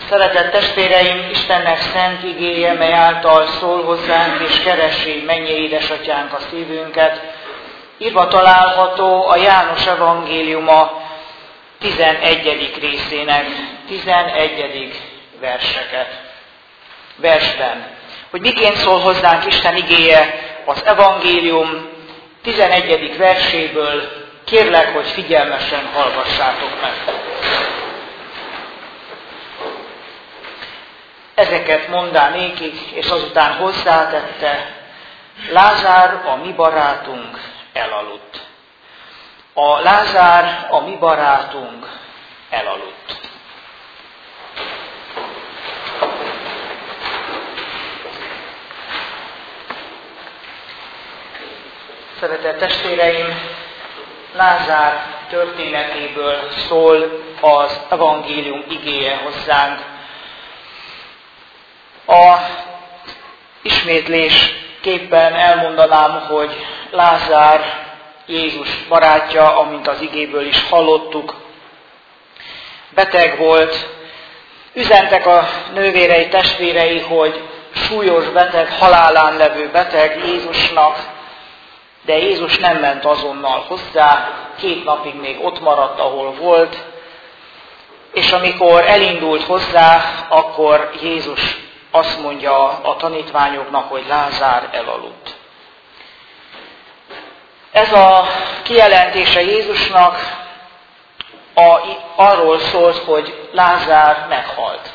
Szeretett testvéreim, Istennek szent igéje, mely által szól hozzánk és keresi mennyei édesatyánk a szívünket, írva található a János evangéliuma 11. részének 11. versben. Hogy miként szól hozzánk Isten igéje az evangélium 11. verséből, kérlek, hogy figyelmesen hallgassátok meg. Ezeket mondá nékik, és azután hozzátette: Lázár, a mi barátunk, elaludt. A Lázár, a mi barátunk, elaludt. Szeretett testvéreim, Lázár történetéből szól az evangélium igéje hozzánk. A ismétlésképpen elmondanám, hogy Lázár Jézus barátja, amint az igéből is hallottuk, beteg volt. Üzentek a nővérei, testvérei, hogy súlyos beteg, halálán levő beteg Jézusnak, de Jézus nem ment azonnal hozzá, 2 napig még ott maradt, ahol volt, és amikor elindult hozzá, akkor Jézus azt mondja a tanítványoknak, hogy Lázár elaludt. Ez a kijelentése Jézusnak arról szólt, hogy Lázár meghalt.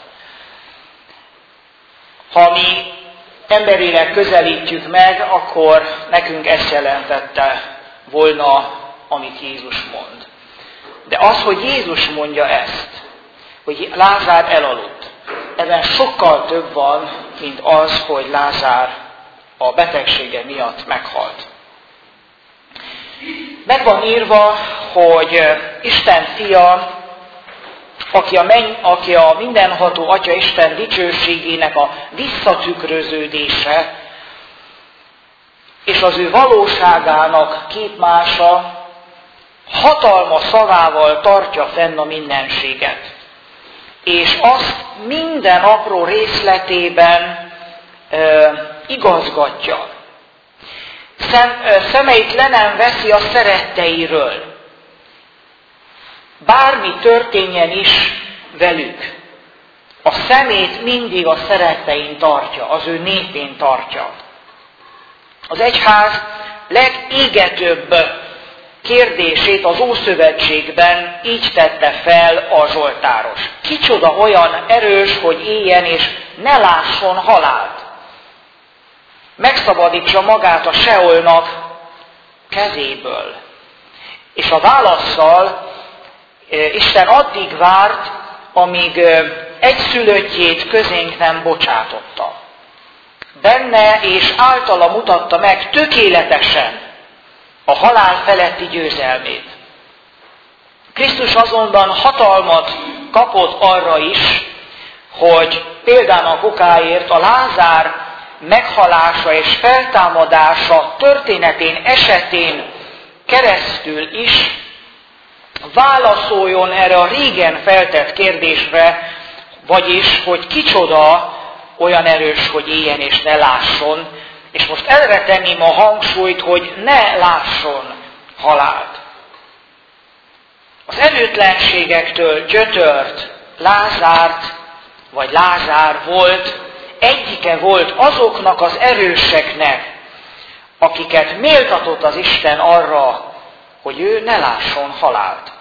Ha mi emberileg közelítjük meg, akkor nekünk ezt jelentette volna, amit Jézus mond. De az, hogy Jézus mondja ezt, hogy Lázár elaludt, ebben sokkal több van, mint az, hogy Lázár a betegsége miatt meghalt. Meg van írva, hogy Isten fia, aki a mindenható Atya Isten dicsőségének a visszatükröződése, és az ő valóságának képmása, hatalma szavával tartja fenn a mindenséget. És azt minden apró részletében igazgatja. Szemeit le nem veszi a szeretteiről. Bármi történjen is velük, a szemét mindig a szerettein tartja, az ő népén tartja. Az egyház legégetőbb kérdését az Ószövetségben így tette fel a zsoltáros. Kicsoda olyan erős, hogy éljen és ne lásson halált? Megszabadítsa magát a Seolnak kezéből. És a válasszal Isten addig várt, amíg egyszülöttjét közénk nem bocsátotta. Benne és általa mutatta meg tökéletesen a halál feletti győzelmét. Krisztus azonban hatalmat kapott arra is, hogy példának okáért a Lázár meghalása és feltámadása történetén, esetén keresztül is válaszoljon erre a régen feltett kérdésre, vagyis, hogy kicsoda olyan erős, hogy éljen és ne lásson, és most erre tenném a hangsúlyt, hogy ne lásson halált. Az erőtlenségektől gyötört Lázárt, vagy Lázár volt, egyike volt azoknak az erőseknek, akiket méltatott az Isten arra, hogy ő ne lásson halált.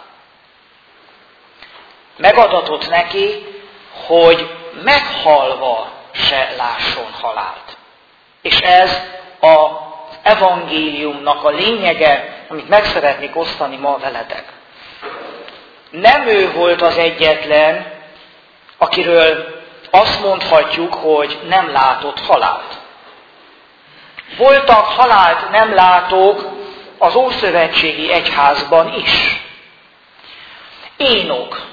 Megadatott neki, hogy meghalva se lásson halált. És ez az evangéliumnak a lényege, amit meg szeretnék osztani ma veletek. Nem ő volt az egyetlen, akiről azt mondhatjuk, hogy nem látott halált. Voltak halált nem látók az ószövetségi egyházban is. Énok.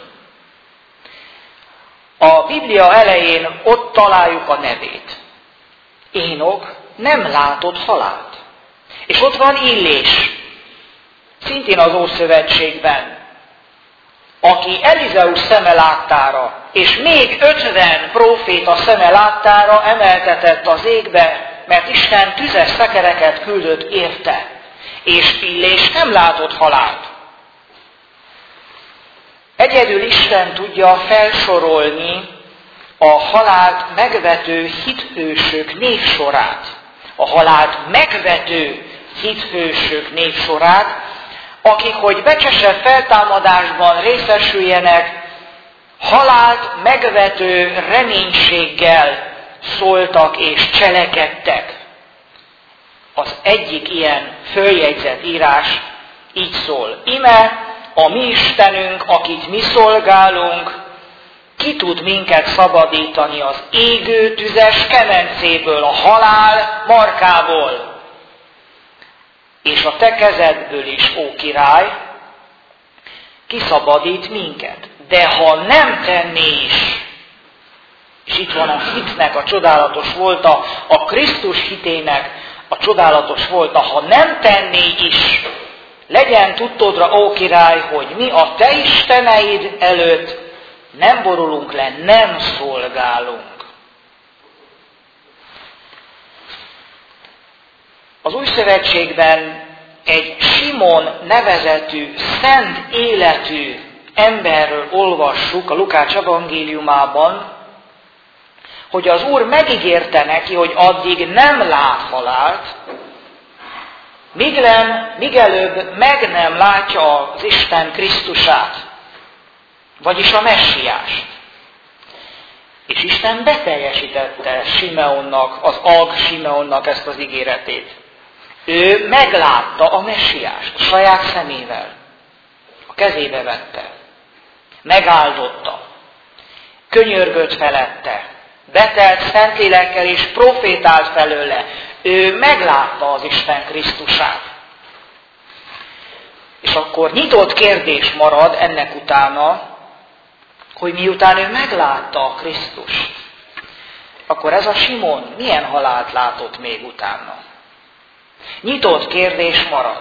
A Biblia elején ott találjuk a nevét. Énok nem látott halált. És ott van Illés, szintén az Ószövetségben. aki Elizeus szeme láttára, és még 50 próféta szeme láttára emeltetett az égbe, mert Isten tüzes szekereket küldött érte, és Pillés nem látott halált. Egyedül Isten tudja felsorolni a halált megvető hithősök névsorát, a halált megvető hithősök névsorát, akik, hogy becsesebb feltámadásban részesüljenek, halált megvető reménységgel szóltak és cselekedtek. Az egyik ilyen följegyzett írás így szól: ime a mi Istenünk, akit mi szolgálunk, ki tud minket szabadítani az égő tüzes kemencéből, a halál markából. És a te kezedből is, ó király, kiszabadít minket. De ha nem tenné is, és itt van a hitnek a csodálatos volta, a Krisztus hitének a csodálatos volta, ha nem tenné is, legyen tudtodra, ó király, hogy mi a te isteneid előtt nem borulunk le, nem szolgálunk. Az Új Szövetségben egy Simon nevezetű, szent életű emberről olvassuk a Lukács evangéliumában, hogy az Úr megígérte neki, hogy addig nem lát halált, míg előbb meg nem látja az Isten Krisztusát, vagyis a Messiást. És Isten beteljesítette Simeonnak, az Ag Simeonnak ezt az ígéretét. Ő meglátta a Messiást a saját szemével, a kezébe vette, megáldotta, könyörgött felette, betelt Szentlélekkel és profétált felőle. Ő meglátta az Isten Krisztusát. És akkor nyitott kérdés marad ennek utána, hogy miután ő meglátta a Krisztust, akkor ez a Simon milyen halált látott még utána? Nyitott kérdés marad.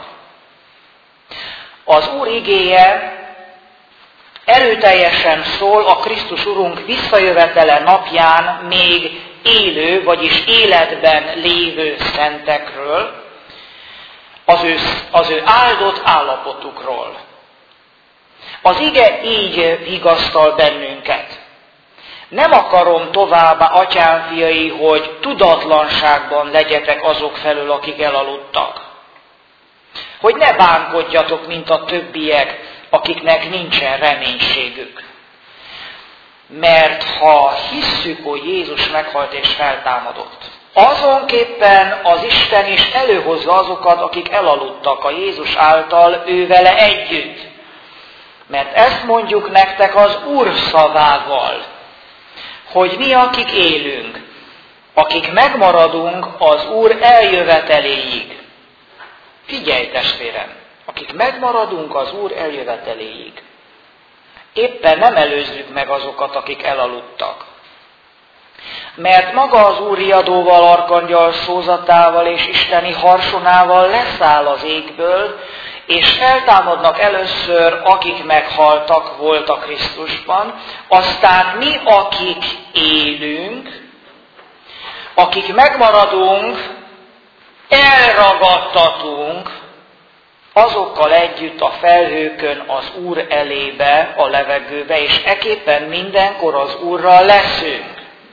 Az Úr igéje erőteljesen szól a Krisztus Urunk visszajövetele napján még élő, vagyis életben lévő szentekről, az ő áldott állapotukról. Az ige így vigasztal bennünket. Nem akarom továbbá, atyám fiai, hogy tudatlanságban legyetek azok felől, akik elaludtak. Hogy ne bánkodjatok, mint a többiek, akiknek nincsen reménységük. Mert ha hisszük, hogy Jézus meghalt és feltámadott, azonképpen az Isten is előhozza azokat, akik elaludtak a Jézus által ővele együtt. Mert ezt mondjuk nektek az Úr szavával, hogy mi, akik élünk, akik megmaradunk az Úr eljöveteléig. Figyelj, testvérem, akik megmaradunk az Úr eljöveteléig. Éppen nem előzzük meg azokat, akik elaludtak. Mert maga az Úr riadóval, arkangyal szózatával és isteni harsonával leszáll az égből, és feltámadnak először, akik meghaltak voltak Krisztusban, aztán mi, akik élünk, akik megmaradunk, elragadtatunk, azokkal együtt a felhőkön az Úr elébe, a levegőbe, és eképpen mindenkor az Úrral leszünk.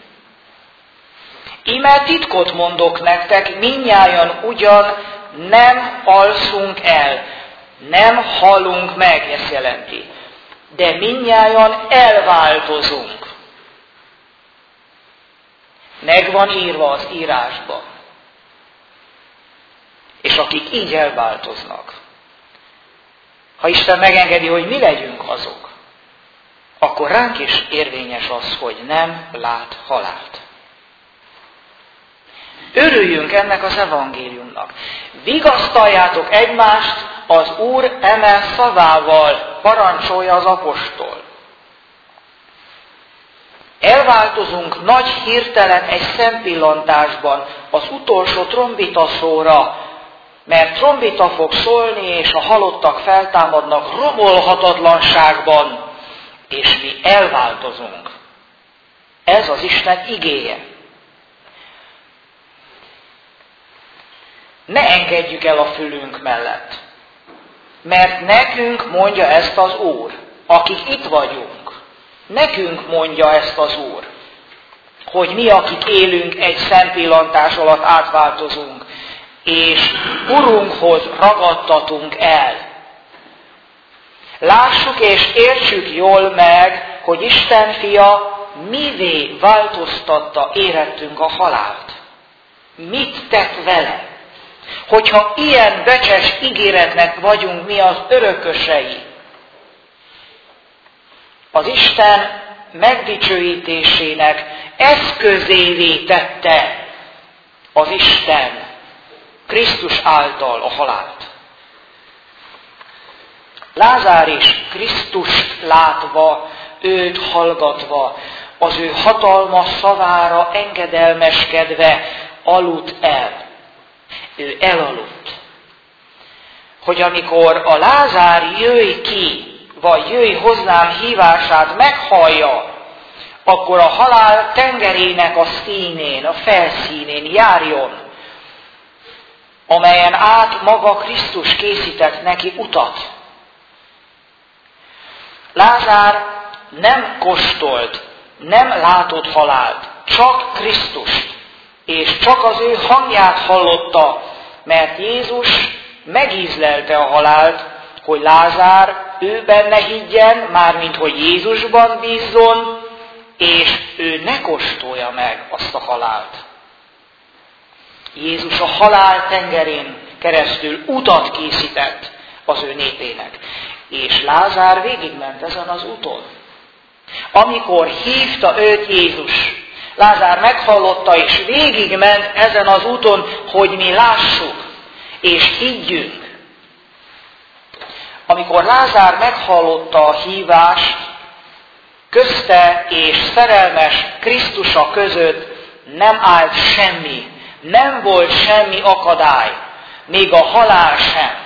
Íme titkot mondok nektek, mindnyájan ugyan nem alszunk el, nem halunk meg, ezt jelenti, de mindnyájan elváltozunk. Megvan írva az írásban. És akik így elváltoznak, ha Isten megengedi, hogy mi legyünk azok, akkor ránk is érvényes az, hogy nem lát halált. Örüljünk ennek az evangéliumnak. Vigasztaljátok egymást az Úr eme szavával, parancsolja az apostol. Elváltozunk nagy hirtelen egy szempillantásban az utolsó trombitaszóra, mert trombita fog szólni, és a halottak feltámadnak romolhatatlanságban, és mi elváltozunk. Ez az Isten igéje. Ne engedjük el a fülünk mellett, mert nekünk mondja ezt az Úr, akik itt vagyunk. Nekünk mondja ezt az Úr, hogy mi, akik élünk, egy szempillantás alatt átváltozunk, és Urunkhoz ragadtatunk el. Lássuk és értsük jól meg, hogy Isten fia mivé változtatta érettünk a halált. Mit tett vele? Hogyha ilyen becses ígéretnek vagyunk mi az örökösei, az Isten megdicsőítésének eszközévé tette az Isten Krisztus által a halált. Lázár is Krisztust látva, őt hallgatva, az ő hatalmas szavára engedelmeskedve aludt el. Ő elaludt. Hogy amikor a Lázár jöjj ki, vagy jöjj hozzám hívását meghallja, akkor a halál tengerének a színén, a felszínén járjon, amelyen át maga Krisztus készített neki utat. Lázár nem kóstolt, nem látott halált, csak Krisztust, és csak az ő hangját hallotta, mert Jézus megízlelte a halált, hogy Lázár ő benne higgyen, mármint hogy Jézusban bízzon, és ő ne kóstolja meg azt a halált. Jézus a halál tengerén keresztül utat készített az ő népének, és Lázár végigment ezen az úton. Amikor hívta őt Jézus, Lázár meghallotta, és végigment ezen az úton, hogy mi lássuk, és higgyünk. Amikor Lázár meghallotta a hívást, közte és szerelmes Krisztusa között nem állt semmi, nem volt semmi akadály, még a halál sem.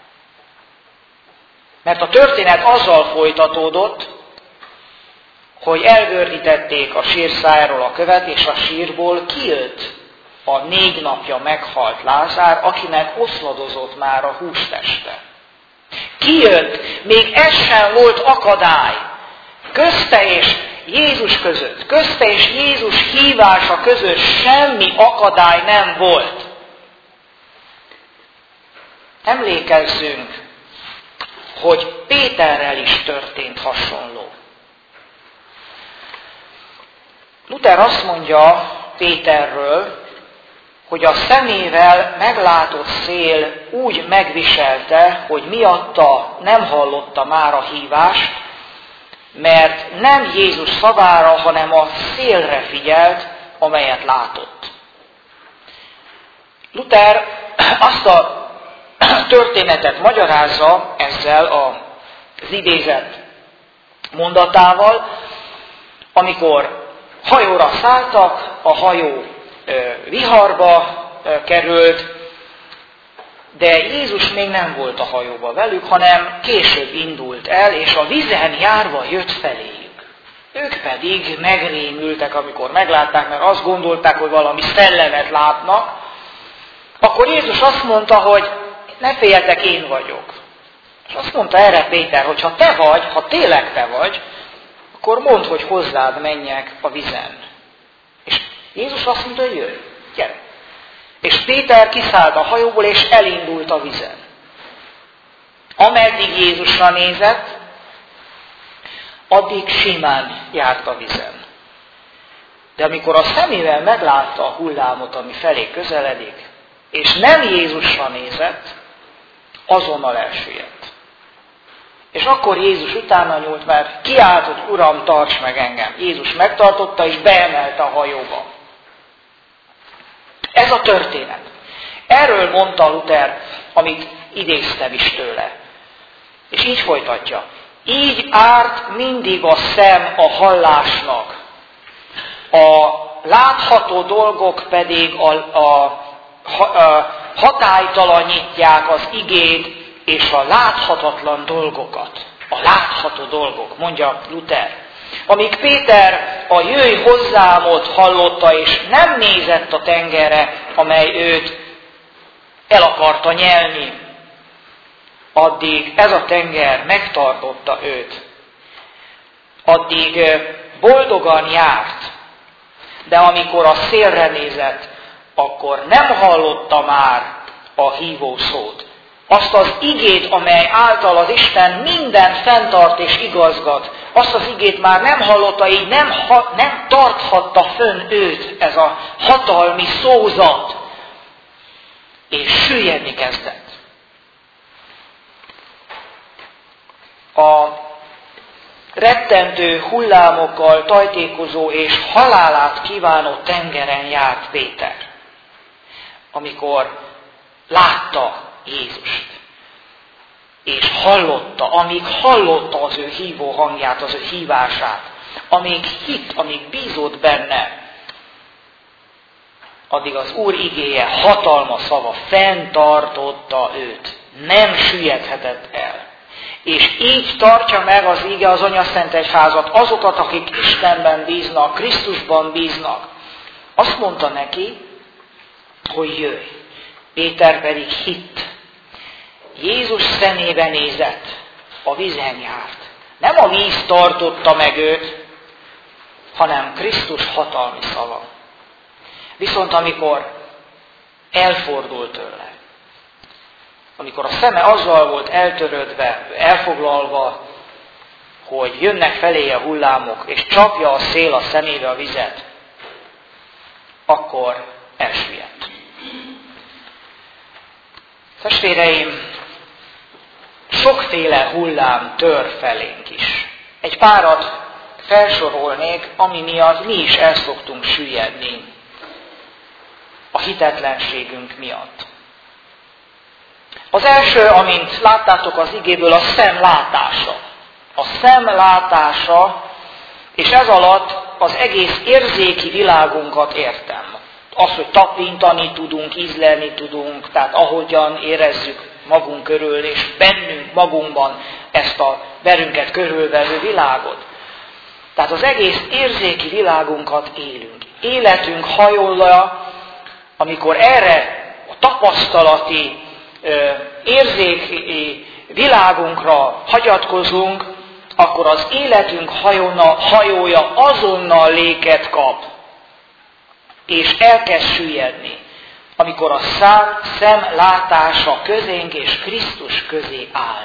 Mert a történet azzal folytatódott, hogy elgördítették a sírszájáról a követ, és a sírból kijött a 4 napja meghalt Lázár, akinek oszladozott már a hústeste. Kijött, még ez sem volt akadály, közte és Jézus között, közte és Jézus hívása között semmi akadály nem volt. Emlékezzünk, hogy Péterrel is történt hasonló. Luther azt mondja Péterről, hogy a szemével meglátott szél úgy megviselte, hogy miatta nem hallotta már a hívást, mert nem Jézus szavára, hanem a szélre figyelt, amelyet látott. Luther azt a történetet magyarázza ezzel az idézett mondatával, amikor hajóra szálltak, a hajó viharba került, de Jézus még nem volt a hajóba velük, hanem később indult el, és a vízen járva jött feléjük. Ők pedig megrémültek, amikor meglátták, mert azt gondolták, hogy valami szellemet látnak. Akkor Jézus azt mondta, hogy ne féljetek, én vagyok. És azt mondta erre Péter, hogy ha te vagy, ha tényleg te vagy, akkor mondd, hogy hozzád menjek a vízen. És Jézus azt mondta, hogy jöjj, gyere. És Péter kiszállt a hajóból, és elindult a vízen. Ameddig Jézusra nézett, addig simán járt a vízen. De amikor a szemével meglátta a hullámot, ami felé közeledik, és nem Jézusra nézett, azonnal elsüllyedt. És akkor Jézus utána nyúlt, mert kiáltott, Uram, tarts meg engem. Jézus megtartotta, és beemelte a hajóba. Ez a történet. Erről mondta Luther, amit idéztem is tőle. És így folytatja. Így árt mindig a szem a hallásnak. A látható dolgok pedig hatálytalanítják az igét és a láthatatlan dolgokat. a látható dolgok, mondja Luther. Amíg Péter a jöjj hozzámot hallotta, és nem nézett a tengerre, amely őt el akarta nyelni, addig ez a tenger megtartotta őt. Addig boldogan járt, de amikor a szélre nézett, akkor nem hallotta már a hívó szót. Azt az igét, amely által az Isten minden fenntart és igazgat, azt az igét már nem hallotta, így nem tarthatta fönn őt ez a hatalmi szózat, és süllyedni kezdett. A rettentő hullámokkal tajtékozó és halálát kívánó tengeren járt Péter, amikor látta Jézust. És hallotta, amíg hallotta az ő hívó hangját, az ő hívását, amíg hitt, amíg bízott benne, addig az Úr igéje, hatalma szava fenntartotta őt. Nem süllyedhetett el. És így tartja meg az ige az Anyaszent Egyházat, azokat, akik Istenben bíznak, Krisztusban bíznak. Azt mondta neki, hogy jöjj. Péter pedig hitt. Jézus szemébe nézett, a vízen járt. Nem a víz tartotta meg őt, hanem Krisztus hatalmi szava. Viszont amikor elfordult tőle, amikor a szeme azzal volt eltörödve, elfoglalva, hogy jönnek feléje a hullámok, és csapja a szél a szemébe a vizet, akkor elsüllyedt. Testvéreim, sokféle hullám tör felénk is. Egy párat felsorolnék, ami miatt mi is el szoktunk süllyedni a hitetlenségünk miatt. Az első, amint láttátok az igéből, a szem látása. A szem látása, és ez alatt az egész érzéki világunkat értem. Az, hogy tapintani tudunk, ízlelni tudunk, tehát ahogyan érezzük magunk körül, és bennünk, magunkban ezt a velünket körülvevő világot. Tehát az egész érzéki világunkat élünk. Életünk hajolla, amikor erre a tapasztalati, érzéki világunkra hagyatkozunk, akkor az életünk hajója azonnal léket kap, és elkezd süllyedni, amikor a szem látása közénk és Krisztus közé áll.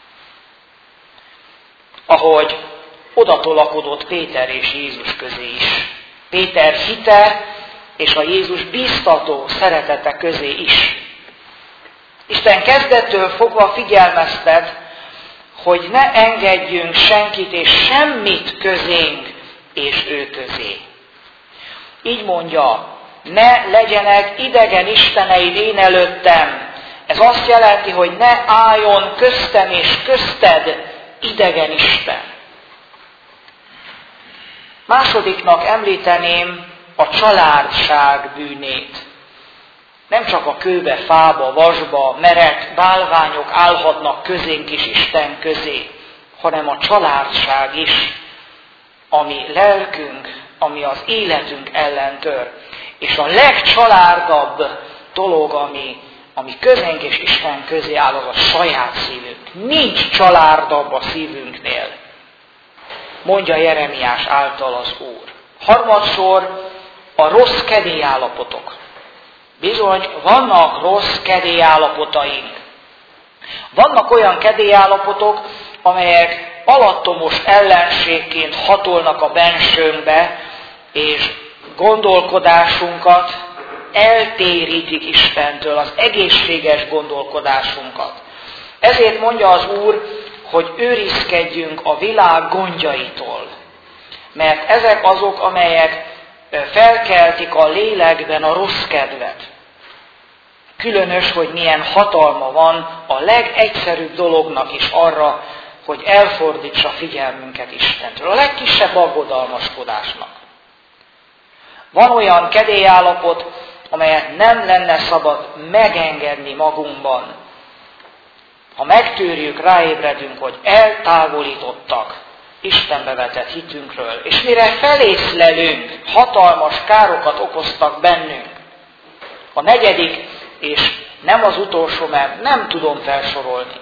Ahogy odatolakodott Péter és Jézus közé is. Péter hite és a Jézus bíztató szeretete közé is. Isten kezdettől fogva figyelmeztet, hogy ne engedjünk senkit és semmit közénk és ő közé. Így mondja, ne legyenek idegen isteneid én előttem. Ez azt jelenti, hogy ne álljon köztem és közted idegen isten. Másodiknak említeném a családság bűnét. Nem csak a kőbe, fába, vasba, merett bálványok állhatnak közénk is Isten közé, hanem a családság is, ami lelkünk, ami az életünk ellen tör. És a legcsalárdabb dolog, ami közénk és Isten közé áll, az a saját szívünk. Nincs csalárdabb a szívünknél, mondja Jeremiás által az Úr. Harmadszor a rossz kedélyállapotok. Bizony, vannak rossz kedélyállapotaink. Vannak olyan kedélyállapotok, amelyek alattomos ellenségként hatolnak a bensőnkbe, és gondolkodásunkat eltérítik Istentől, az egészséges gondolkodásunkat. Ezért mondja az Úr, hogy őrizkedjünk a világ gondjaitól. Mert ezek azok, amelyek felkeltik a lélekben a rossz kedvet. Különös, hogy milyen hatalma van a legegyszerűbb dolognak is arra, hogy elfordítsa figyelmünket Istentől. A legkisebb aggodalmaskodásnak. Van olyan kedélyállapot, amelyet nem lenne szabad megengedni magunkban. ha megtűrjük, ráébredünk, hogy eltávolítottak Istenbe vetett hitünkről, és mire felészlelünk, hatalmas károkat okoztak bennünk. A negyedik, és nem az utolsó, mert nem tudom felsorolni,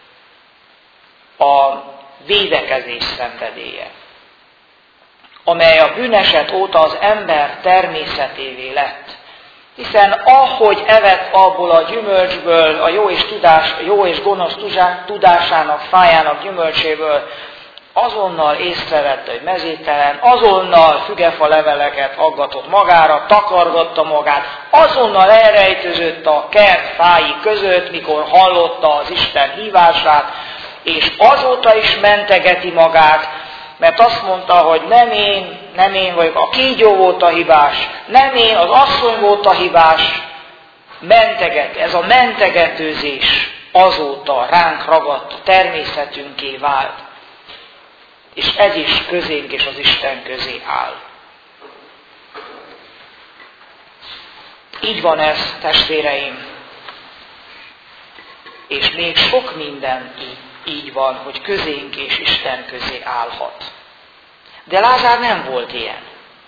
a védekezés szenvedélye, amely a bűneset óta az ember természetévé lett. Hiszen ahogy evett abból a gyümölcsből, a jó és gonosz tudásának, fájának gyümölcséből, azonnal észrevette, hogy mezítelen, azonnal fügefa leveleket aggatott magára, takargatta magát, azonnal elrejtőzött a kert fái között, mikor hallotta az Isten hívását, és azóta is mentegeti magát, mert azt mondta, hogy nem én vagyok, a kígyó volt a hibás, nem én, az asszony volt a hibás, ez a mentegetőzés azóta ránk ragadt, természetünké vált. És ez is közénk és az Isten közé áll. Így van ez, testvéreim, és még sok minden így van, hogy közénk és Isten közé állhat. De Lázár nem volt ilyen.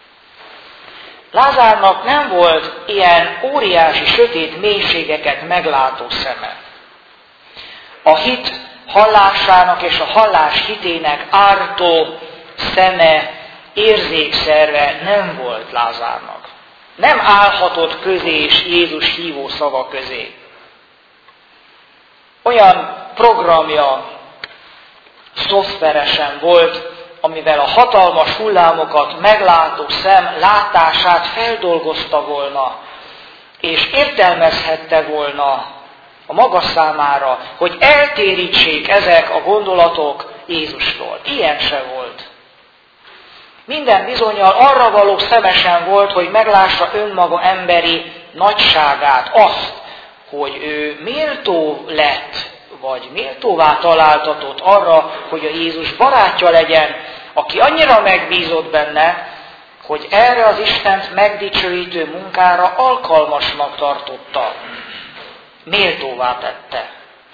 Lázárnak nem volt ilyen óriási, sötét mélységeket meglátó szeme. A hit hallásának és a hallás hitének ártó szeme, érzékszerve nem volt Lázárnak. Nem állhatott közé és Jézus hívó szava közé. Olyan programja szoftveresen volt, amivel a hatalmas hullámokat meglátó szem látását feldolgozta volna, és értelmezhette volna a maga számára, hogy eltérítsék ezek a gondolatok Jézustól. Ilyen se volt. Minden bizonnyal arra való szemesen volt, hogy meglássa önmaga emberi nagyságát, azt, hogy ő méltó lett, vagy méltóvá találtatott arra, hogy a Jézus barátja legyen, aki annyira megbízott benne, hogy erre az Istent megdicsőítő munkára alkalmasnak tartotta. Méltóvá tette.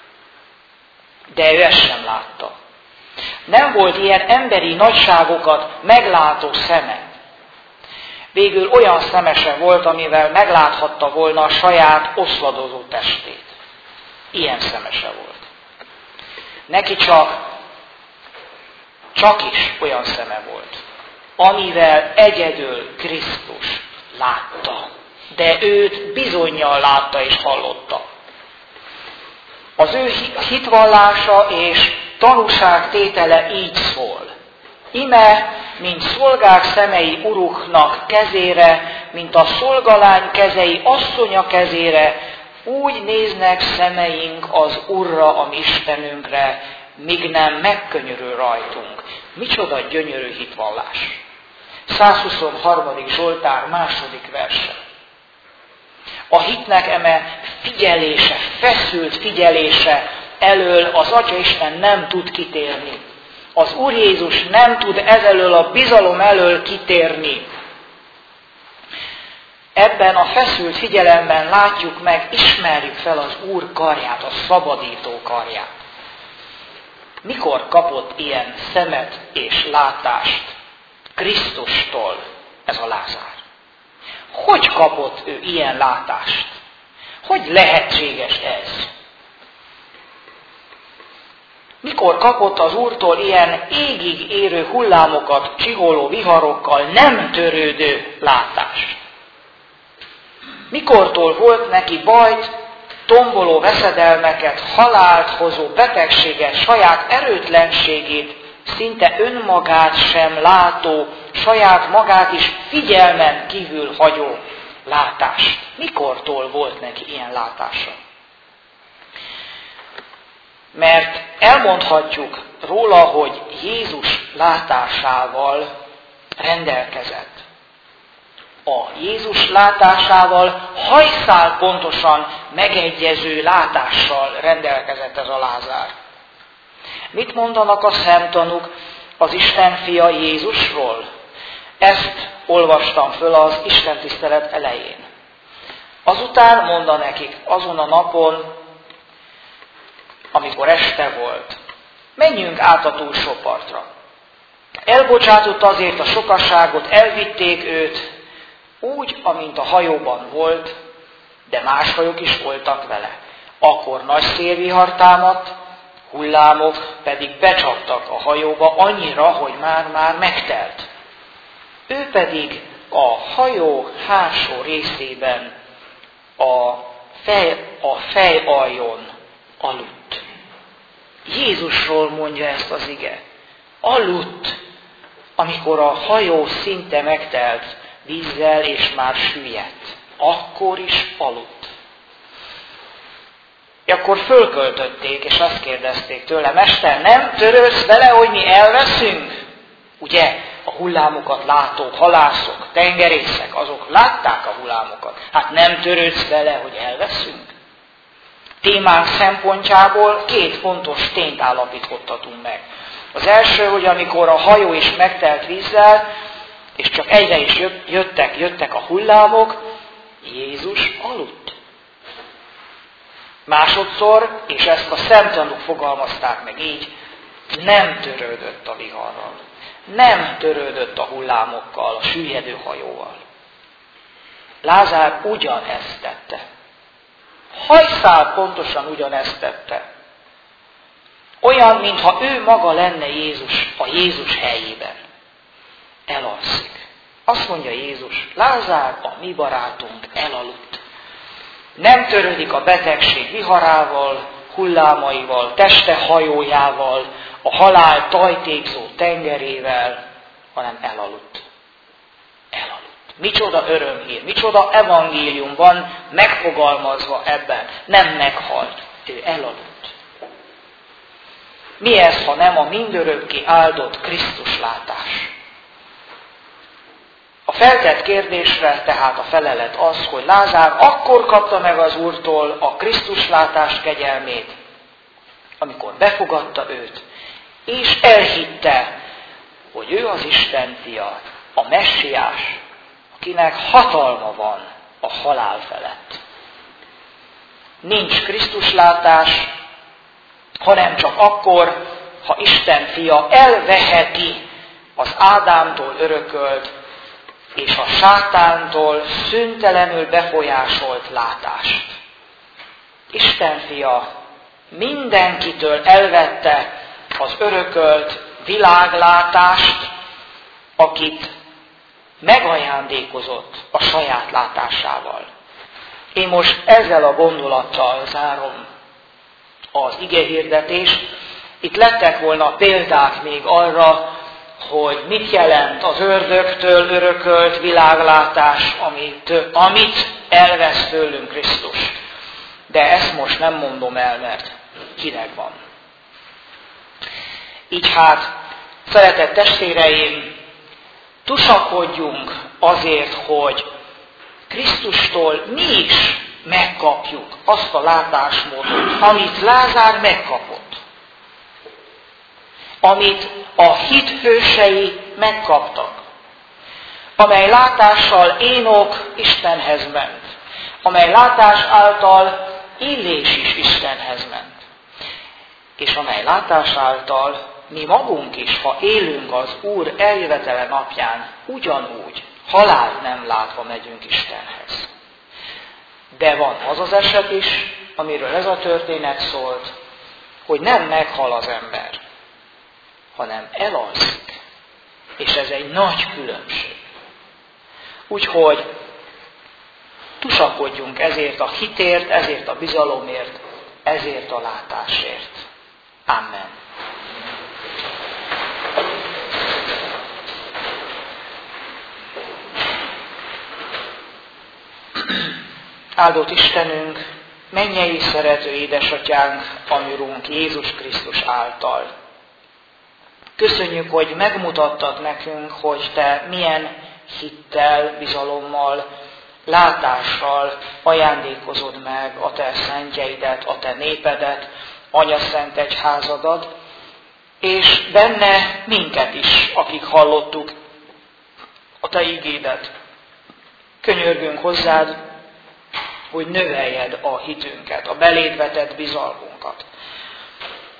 De ő ezt sem látta. Nem volt ilyen emberi nagyságokat meglátó szeme. Végül olyan szeme sem volt, amivel megláthatta volna a saját oszladozó testét. Ilyen szeme se volt. Neki csak is olyan szeme volt, amivel egyedül Krisztus látta. De őt bizonnyal látta és hallotta. Az ő hitvallása és tanúságtétele így szól. Ime, mint szolgák szemei uruknak kezére, mint a szolgalány kezei asszonya kezére, úgy néznek szemeink az Urra, a mi Istenünkre, míg nem megkönyörül rajtunk. Micsoda gyönyörű hitvallás. 123. Zsoltár 2. verse. A hitnek eme figyelése, feszült figyelése elől az Atya Isten nem tud kitérni. Az Úr Jézus nem tud ezelől a bizalom elől kitérni. Ebben a feszült figyelemben látjuk meg, ismerjük fel az Úr karját, a szabadító karját. Mikor kapott ilyen szemet és látást Krisztustól ez a Lázár? Hogy kapott ő ilyen látást? Hogy lehetséges ez? Mikor kapott az Úrtól ilyen égig érő hullámokat csigoló viharokkal nem törődő látást? Mikortól volt neki bajt, tomboló veszedelmeket, halált hozó betegséget, saját erőtlenségét, szinte önmagát sem látó, saját magát is figyelmen kívül hagyó látást? Mikortól volt neki ilyen látása? Mert elmondhatjuk róla, hogy Jézus látásával rendelkezett. A Jézus látásával hajszál pontosan megegyező látással rendelkezett ez a Lázár. Mit mondanak a szemtanúk az Isten fia Jézusról? Ezt olvastam föl az istentisztelet elején. Azután mondta nekik azon a napon, amikor este volt, menjünk át a túlsó partra. Elbocsátott azért a sokasságot, elvitték őt, úgy, amint a hajóban volt, de más hajók is voltak vele. Akkor nagy szélvihar támadt, hullámok pedig becsaptak a hajóba annyira, hogy már megtelt. Ő pedig a hajó hátsó részében a fejaljon aludt. Jézusról mondja ezt az ige. Aludt, amikor a hajó szinte megtelt vízzel és már süllyedt. Akkor is aludt. Akkor fölköltötték, és azt kérdezték tőle, Mester, nem törődsz vele, hogy mi elveszünk? Ugye, a hullámokat látók, halászok, tengerészek, azok látták a hullámokat. Hát nem törődsz vele, hogy elveszünk? Témánk szempontjából 2 fontos tényt állapíthatunk meg. Az első, hogy amikor a hajó is megtelt vízzel, és csak egyre is jöttek a hullámok, Jézus aludt. Másodszor, és ezt a szemtanúk fogalmazták meg így, nem törődött a viharral. Nem törődött a hullámokkal, a süllyedő hajóval. Lázár ugyanezt tette. Hajszál pontosan ugyanezt tette. Olyan, mintha ő maga lenne Jézus a Jézus helyében. Elalszik. Azt mondja Jézus, Lázár, a mi barátunk elaludt. Nem törődik a betegség viharával, hullámaival, teste hajójával, a halál tajtékzó tengerével, hanem elaludt. Elaludt. Micsoda örömhír, micsoda evangélium van megfogalmazva ebben. Nem meghalt, ő elaludt. Mi ez, ha nem a mindörökké áldott Krisztus látás? A feltett kérdésre tehát a felelet az, hogy Lázár akkor kapta meg az Úrtól a Krisztus látás kegyelmét, amikor befogadta őt, és elhitte, hogy ő az Isten fia, a Messiás, akinek hatalma van a halál felett. Nincs Krisztus látás, hanem csak akkor, ha Isten fia elveheti az Ádámtól örökölt és a sátántól szüntelenül befolyásolt látást. Isten fia mindenkitől elvette az örökölt világlátást, akit megajándékozott a saját látásával. Én most ezzel a gondolattal zárom az igehirdetést. Itt lettek volna példák még arra, hogy mit jelent az ördögtől örökölt világlátás, amit elvesz tőlünk Krisztus. De ezt most nem mondom el, mert kinek van. Így hát, szeretett testvéreim, tusakodjunk azért, hogy Krisztustól mi is megkapjuk azt a látásmódot, amit Lázár megkapott. Amit a hit hősei megkaptak. Amely látással Énok Istenhez ment. Amely látás által Illés is Istenhez ment. És amely látás által mi magunk is, ha élünk az Úr eljövetele napján, ugyanúgy, halált nem látva megyünk Istenhez. De van az az eset is, amiről ez a történet szólt, hogy nem meghal az ember, hanem elalszik. És ez egy nagy különbség. Úgyhogy tusakodjunk ezért a hitért, ezért a bizalomért, ezért a látásért. Amen. Áldott Istenünk, mennyei szerető édesatyánk, a mi Urunk Jézus Krisztus által. Köszönjük, hogy megmutattad nekünk, hogy Te milyen hittel, bizalommal, látással ajándékozod meg a Te szentjeidet, a Te népedet, Anyaszent Egyházadat, és benne minket is, akik hallottuk a Te igédet. Könyörgünk hozzád, hogy növeljed a hitünket, a beléd vetett bizalmunkat.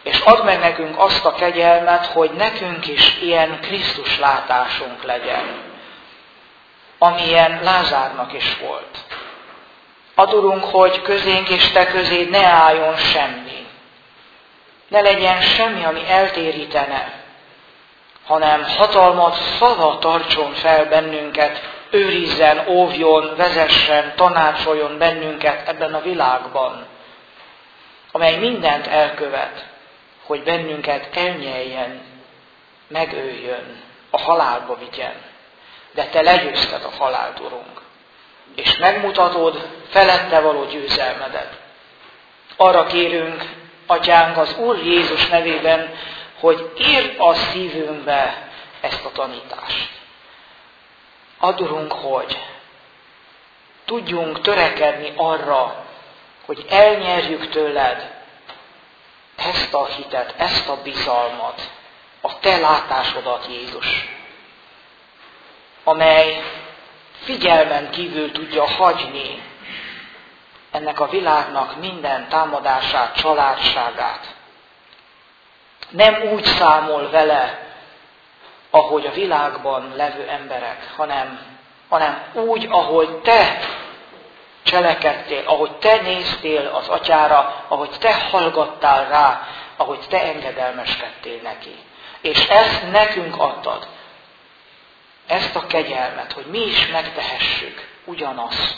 és add meg nekünk azt a kegyelmet, hogy nekünk is ilyen Krisztus látásunk legyen, amilyen Lázárnak is volt. Add, Urunk, hogy közénk és te közéd ne álljon semmi. Ne legyen semmi, ami eltérítene, hanem hatalmat szava tartson fel bennünket, őrizzen, óvjon, vezessen, tanácsoljon bennünket ebben a világban, amely mindent elkövet, hogy bennünket elnyeljen, megöljön, a halálba vigyen. De te legyőzted a halált, Urunk, és megmutatod felette való győzelmedet. Arra kérünk, Atyánk, az Úr Jézus nevében, hogy írd a szívünkbe ezt a tanítást. Add, Urunk, hogy tudjunk törekedni arra, hogy elnyerjük tőled ezt a hitet, ezt a bizalmat, a te látásodat, Jézus, amely figyelmen kívül tudja hagyni ennek a világnak minden támadását, családságát. Nem úgy számol vele, ahogy a világban levő emberek, hanem úgy, ahogy te cselekedtél, ahogy te néztél az Atyára, ahogy te hallgattál rá, ahogy te engedelmeskedtél neki. És ezt nekünk adtad, ezt a kegyelmet, hogy mi is megtehessük ugyanazt.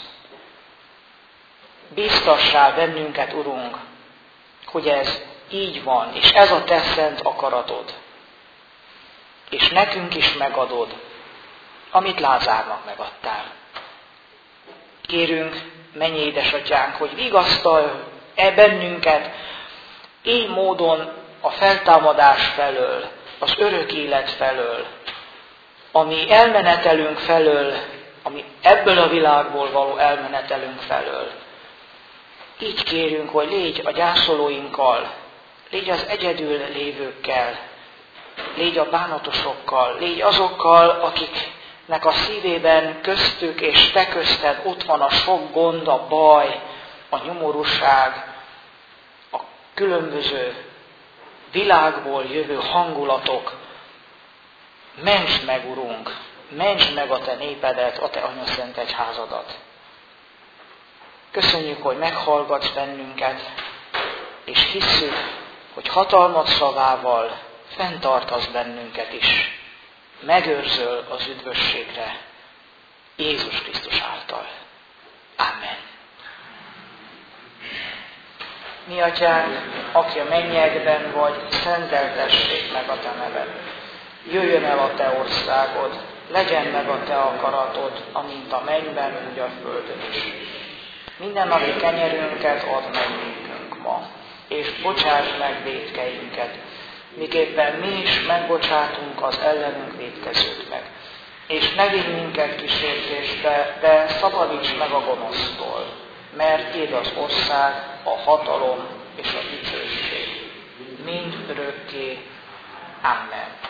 Bíztassál bennünket, Urunk, hogy ez így van, és ez a te szent akaratod. És nekünk is megadod, amit Lázárnak megadtál. Kérünk, menj édesatyánk, hogy vigasztalj bennünket így módon a feltámadás felől, az örök élet felől, ami elmenetelünk felől, ami ebből a világból való elmenetelünk felől. Így kérünk, hogy légy a gyászolóinkkal, légy az egyedül lévőkkel, légy a bánatosokkal, légy azokkal, akiknek a szívében köztük és te közted ott van a sok gond, a baj, a nyomorúság, a különböző világból jövő hangulatok. Mentsd meg, Urunk, mentsd meg a te népedet, a te anyaszent egyházadat. Köszönjük, hogy meghallgatsz bennünket, és hisszük, hogy hatalmad szavával fenntartasz bennünket is. Megőrzöl az üdvösségre Jézus Krisztus által. Amen. Mi, Atyánk, aki a mennyekben vagy, szenteltessék meg a te neved. Jöjjön el a te országod, legyen meg a te akaratod, amint a mennyben, úgy a földön is. Minden napi kenyerünket add meg nékünk ma, és bocsáss meg vétkeinket, miképpen mi is megbocsátunk az ellenünk vétkezőknek. És ne vigy minket kísértésbe, de szabadíts meg a gonosztól, mert tiéd az ország, a hatalom és a dicsőség mind örökké. Amen.